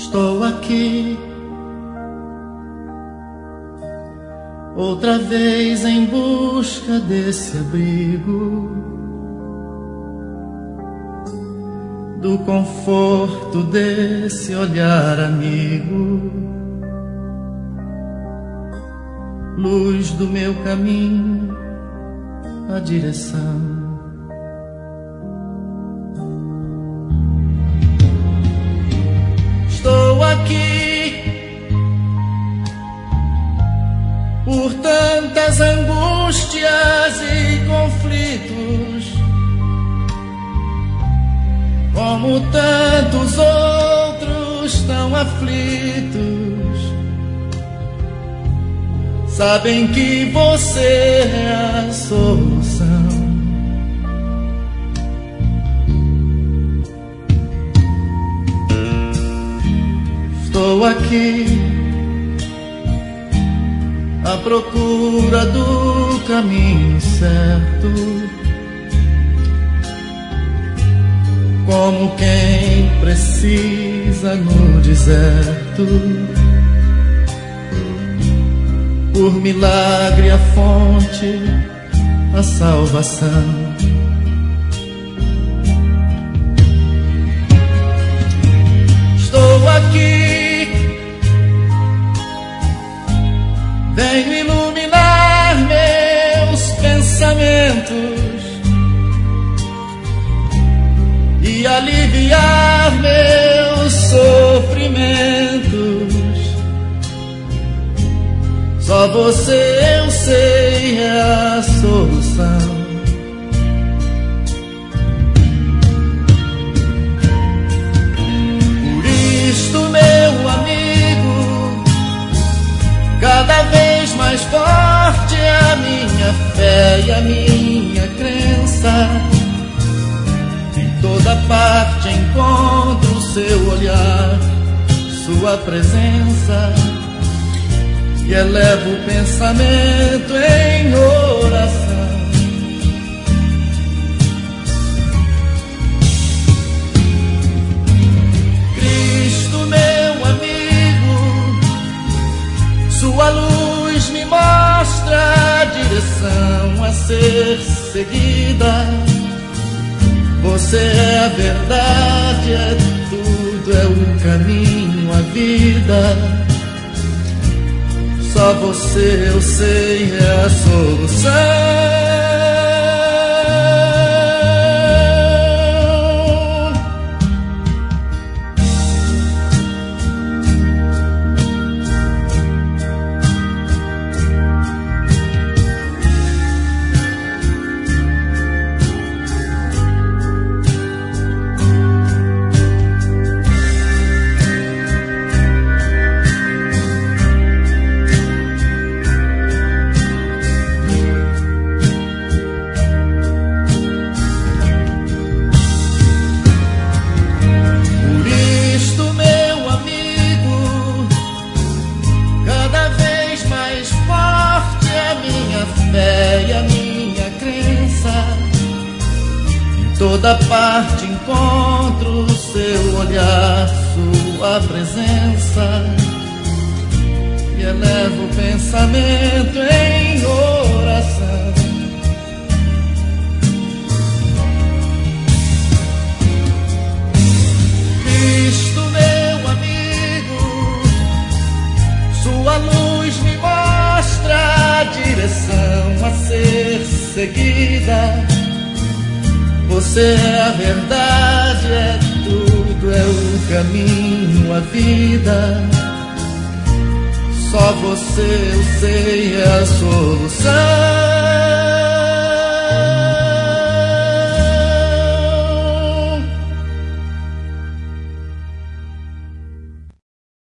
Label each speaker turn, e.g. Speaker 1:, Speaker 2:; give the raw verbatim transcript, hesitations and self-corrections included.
Speaker 1: Estou aqui outra vez em busca desse abrigo, do conforto desse olhar amigo, luz do meu caminho, a direção. Estou aqui por tantas angústias e conflitos, como tantos outros tão aflitos. Sabem que você é a solução. Estou aqui à procura do caminho certo, como quem precisa no deserto. Por milagre a fonte, a salvação. Estou aqui, venho iluminar meus pensamentos e aliviar meus sofrimentos. Só você, eu sei, é a solução. Por isto, meu amigo, cada vez mais forte é a minha fé e a minha crença. Em toda parte encontro o seu olhar, sua presença, e elevo o pensamento em oração. Cristo, meu amigo, sua luz me mostra a direção a ser seguida. Você é a verdade, é tudo, é o caminho, a vida. Só você, eu sei, é a solução. Toda parte encontro o seu olhar, sua presença, e elevo o pensamento em oração. Cristo, meu amigo, sua luz me mostra a direção a ser seguida. Você é a verdade, é tudo, é o caminho, a vida. Só você, eu sei, é a solução.